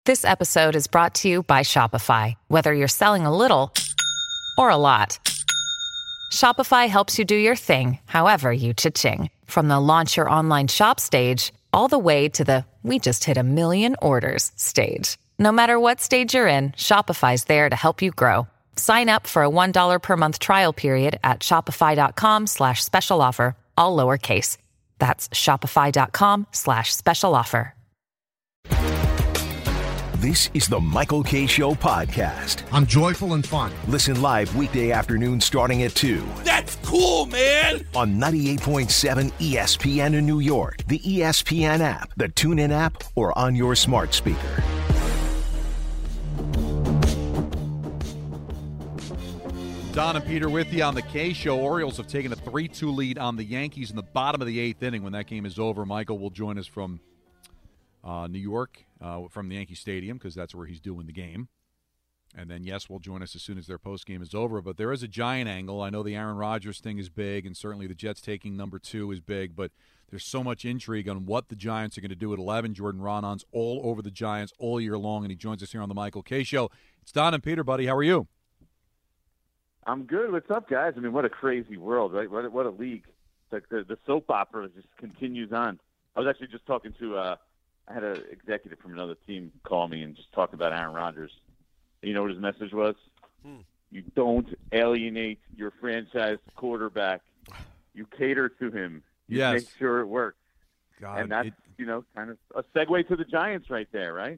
This episode is brought to you by Shopify. Whether you're selling a little or a lot, Shopify helps you do your thing, however you cha-ching. From the launch your online shop stage, all the way to the we just hit 1 million orders stage. No matter what stage you're in, Shopify's there to help you grow. Sign up for a $1 per month trial period at shopify.com/special offer, all lowercase. That's shopify.com/special offer. This is the Michael Kay Show podcast. I'm joyful and fun. Listen live weekday afternoon starting at 2. That's cool, man! On 98.7 ESPN in New York, the ESPN app, the TuneIn app, or on your smart speaker. Don and Peter with you on the Kay Show. Orioles have taken a 3-2 lead on the Yankees in the bottom of the 8th inning. When that game is over, Michael will join us from New York, from the Yankee Stadium, because that's where he's doing the game. And then, yes, will join us as soon as their postgame is over. But there is a Giant angle. I know the Aaron Rodgers thing is big, and certainly the Jets taking number 2 is big, but there's so much intrigue on what the Giants are going to do at 11. Jordan Raanan all over the Giants all year long, and he joins us here on the Michael Kay Show. It's Don and Peter, buddy. How are you? I'm good. What's up, guys? I mean, what a crazy world, right? What a league. It's like the soap opera just continues on. I was actually just talking to I had an executive from another team call me and just talk about Aaron Rodgers. You know what his message was? You don't alienate your franchise quarterback. You cater to him. You make sure it works. God, and that's, kind of a segue to the Giants right there, right?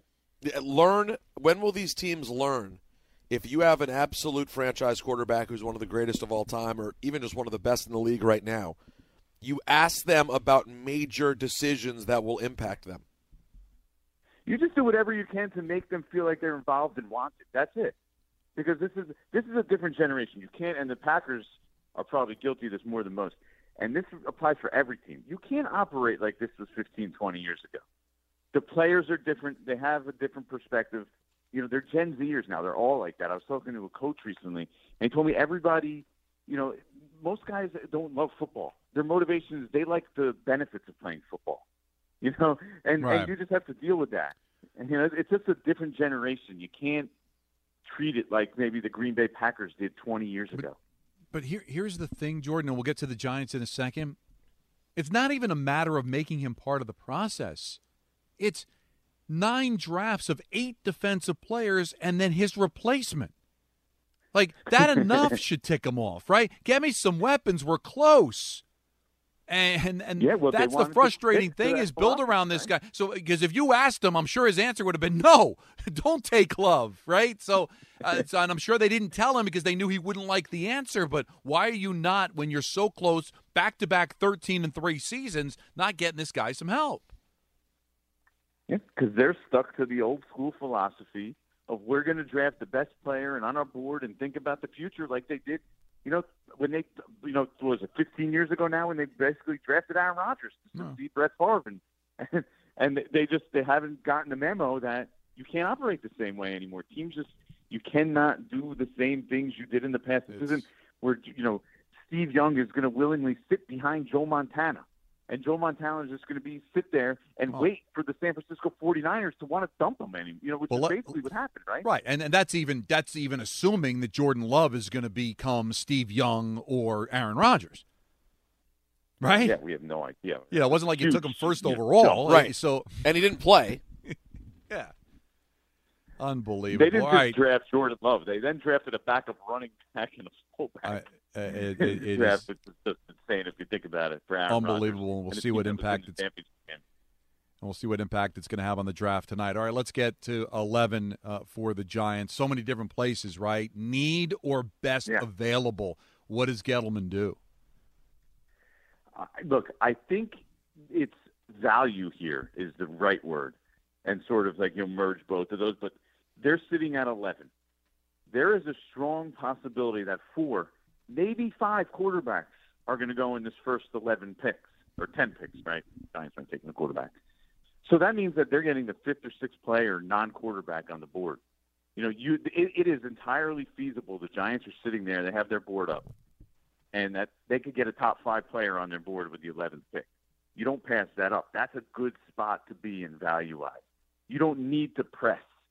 When will these teams learn? If you have an absolute franchise quarterback who's one of the greatest of all time, or even just one of the best in the league right now, you ask them about major decisions that will impact them. You just do whatever you can to make them feel like they're involved and want it. That's it. Because this is a different generation. You can't, and the Packers are probably guilty of this more than most. And this applies for every team. You can't operate like this was 15, 20 years ago. The players are different. They have a different perspective. They're Gen Zers now. They're all like that. I was talking to a coach recently, and he told me everybody, most guys don't love football. Their motivation is they like the benefits of playing football, and you just have to deal with that. And, it's just a different generation. You can't treat it like maybe the Green Bay Packers did 20 years ago. But here's the thing, Jordan, and we'll get to the Giants in a second. It's not even a matter of making him part of the process. It's 9 drafts of 8 defensive players and then his replacement. Like, that enough should tick him off, right? Get me some weapons. We're close. And that's the frustrating thing is build around this guy. So, because if you asked him, I'm sure his answer would have been, no, don't take Love, right? So, and I'm sure they didn't tell him because they knew he wouldn't like the answer. But why are you not, when you're so close, back-to-back 13-3 seasons, not getting this guy some help? Yeah, because they're stuck to the old school philosophy of we're going to draft the best player and on our board and think about the future like they did, when they, what was it, 15 years ago now when they basically drafted Aaron Rodgers to succeed Brett Favre. And they haven't gotten the memo that you can't operate the same way anymore. Teams you cannot do the same things you did in the past. This isn't where, Steve Young is going to willingly sit behind Joe Montana. And Joe Montana is just going to sit there and wait for the San Francisco 49ers to want to dump him, which is basically what happened, right? Right, and that's even assuming that Jordan Love is going to become Steve Young or Aaron Rodgers, right? Yeah, we have no idea. Yeah, it wasn't like you took him first overall, right? So, and he didn't play. Yeah, unbelievable. They didn't just draft Jordan Love; they then drafted a backup running back and a fullback. It is just insane if you think about it. For Aaron unbelievable. Rodgers. We'll see what impact it's going to have on the draft tonight. All right, let's get to 11 for the Giants. So many different places, right? Need or best available. What does Gettleman do? Look, I think it's value here is the right word, and sort of like merge both of those. But they're sitting at 11. There is a strong possibility that 4, maybe 5 quarterbacks are going to go in this first 11 picks, or 10 picks, right? Giants aren't taking the quarterback. So that means that they're getting the 5th or 6th player non-quarterback on the board. It is entirely feasible. The Giants are sitting there. They have their board up. And that they could get a top 5 player on their board with the 11th pick. You don't pass that up. That's a good spot to be in value-wise. You don't need to press.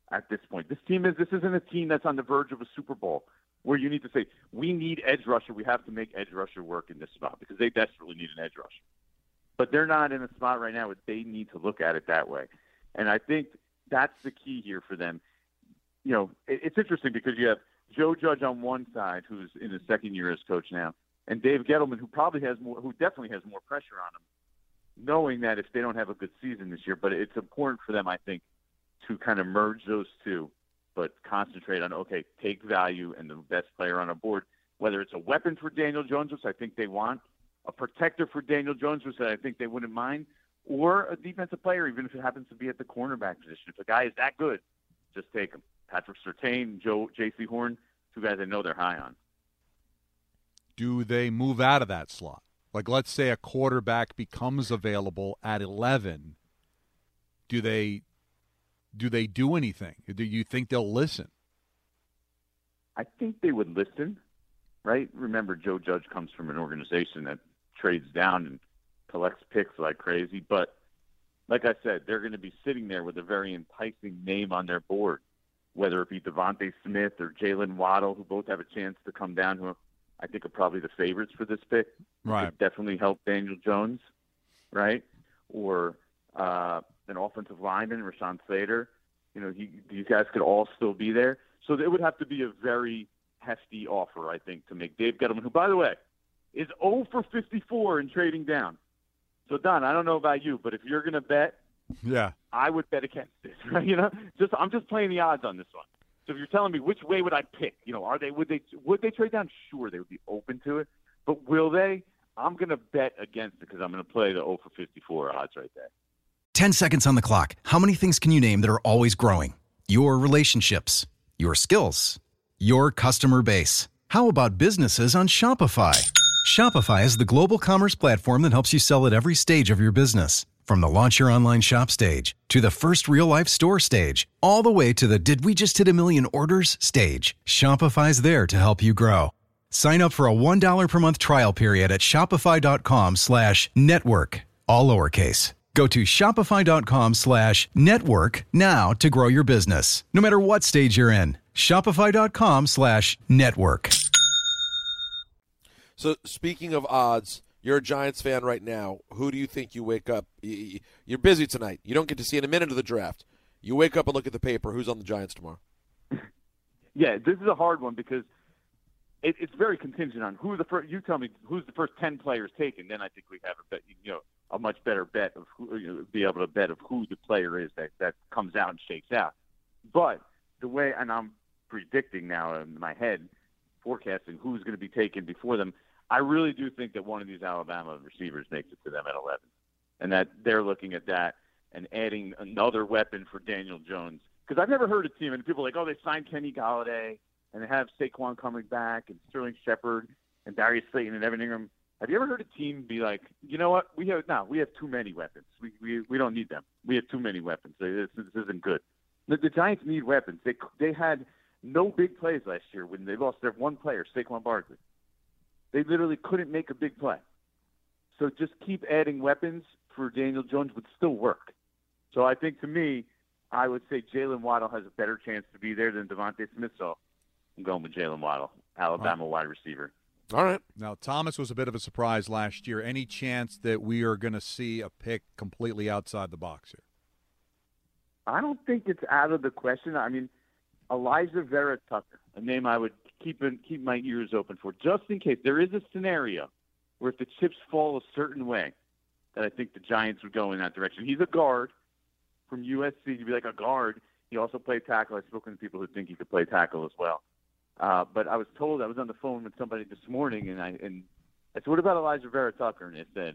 at this point. This isn't a team that's on the verge of a Super Bowl where you need to say, we need edge rusher. We have to make edge rusher work in this spot because they desperately need an edge rusher. But they're not in a spot right now where they need to look at it that way. And I think that's the key here for them. You know, it's interesting because you have Joe Judge on one side, who's in his second year as coach now, and Dave Gettleman, who definitely has more pressure on him, knowing that if they don't have a good season this year. But it's important for them, I think, to kind of merge those two, but concentrate on, okay, take value and the best player on a board, whether it's a weapon for Daniel Jones, which I think they want, a protector for Daniel Jones, which I think they wouldn't mind, or a defensive player, even if it happens to be at the cornerback position. If a guy is that good, just take him. Patrick Surtain, J.C. Horn, two guys I know they're high on. Do they move out of that slot? Like, let's say a quarterback becomes available at 11. Do they do anything? Do you think they'll listen? I think they would listen, right? Remember, Joe Judge comes from an organization that trades down and collects picks like crazy. But like I said, they're going to be sitting there with a very enticing name on their board, whether it be Devontae Smith or Jalen Waddle, who both have a chance to come down, who I think are probably the favorites for this pick. Right. Could definitely help Daniel Jones, right? Or an offensive lineman, Rashawn Slater. You know, these guys could all still be there. So it would have to be a very hefty offer, I think, to make Dave Gettleman, who, by the way, is 0 for 54 in trading down. So, Don, I don't know about you, but if you're going to bet, yeah, I would bet against this. Right? You know, I'm just playing the odds on this one. So if you're telling me which way would I pick, you know, would they trade down? Sure, they would be open to it, but will they? I'm going to bet against it because I'm going to play the 0 for 54 odds right there. 10 seconds on the clock. How many things can you name that are always growing? Your relationships, your skills, your customer base. How about businesses on Shopify? Shopify is the global commerce platform that helps you sell at every stage of your business. From the launch your online shop stage to the first real-life store stage, all the way to the did we just hit a million orders stage, Shopify's there to help you grow. Sign up for a $1 per month trial period at shopify.com/network, all lowercase. Go to shopify.com/network now to grow your business, no matter what stage you're in. Shopify.com/network. So speaking of odds, you're a Giants fan right now. Who do you think you wake up? You're busy tonight. You don't get to see in a minute of the draft. You wake up and look at the paper. Who's on the Giants tomorrow? Yeah, this is a hard one because it's very contingent on who the first. You tell me who's the first 10 players taken, then I think we have a much better bet of who, be able to bet of who the player is that comes out and shakes out. But the way, and I'm predicting now in my head, forecasting who's going to be taken before them. I really do think that one of these Alabama receivers makes it to them at 11, and that they're looking at that and adding another weapon for Daniel Jones. Because I've never heard a team, and people are like, oh, they signed Kenny Galladay, and they have Saquon coming back, and Sterling Shepard, and Darius Slayton, and Evan Ingram. Have you ever heard a team be like, you know what, we have too many weapons. We don't need them. We have too many weapons. This isn't good. The Giants need weapons. They had no big plays last year when they lost their one player, Saquon Barkley. They literally couldn't make a big play. So just keep adding weapons for Daniel Jones would still work. So I think, to me, I would say Jalen Waddle has a better chance to be there than Devontae Smith. So I'm going with Jalen Waddle, Alabama wide receiver. All right. Now, Thomas was a bit of a surprise last year. Any chance that we are going to see a pick completely outside the box here? I don't think it's out of the question. I mean, Elijah Vera Tucker, a name I would keep my ears open for, just in case. There is a scenario where if the chips fall a certain way, that I think the Giants would go in that direction. He's a guard from USC. You'd be like, a guard. He also played tackle. I've spoken to people who think he could play tackle as well. But I was told, I was on the phone with somebody this morning, and I said, what about Elijah Vera Tucker? And it said,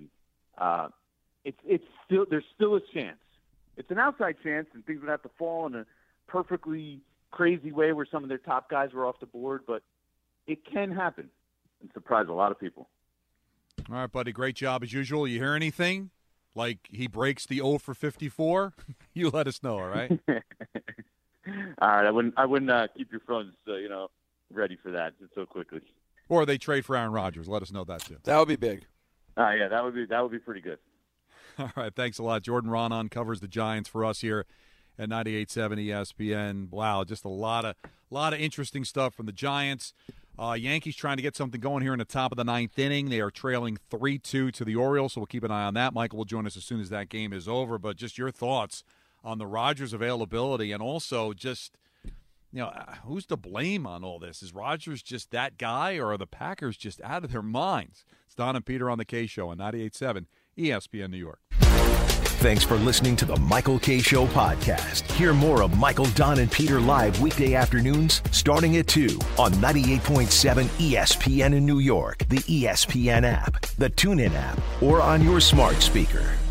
there's still a chance. It's an outside chance, and things would have to fall in a perfectly crazy way where some of their top guys were off the board, but it can happen and surprise a lot of people. All right, buddy, great job as usual. You hear anything? Like he breaks the 0 for 54? You let us know, all right? All right, I wouldn't keep your phones, ready for that so quickly. Or they trade for Aaron Rodgers. Let us know that too. That would be big. Yeah, that would be pretty good. All right, thanks a lot. Jordan Raanan covers the Giants for us here at 98.7 ESPN. Wow, just a lot of interesting stuff from the Giants. Yankees trying to get something going here in the top of the ninth inning. They are trailing 3-2 to the Orioles, so we'll keep an eye on that. Michael will join us as soon as that game is over. But just your thoughts on the Rodgers availability, and also just, who's to blame on all this? Is Rodgers just that guy, or are the Packers just out of their minds? It's Don and Peter on the K Show on 98.7 ESPN New York. Thanks for listening to the Michael K Show podcast. Hear more of Michael, Don, and Peter live weekday afternoons starting at 2 on 98.7 ESPN in New York, the ESPN app, the TuneIn app, or on your smart speaker.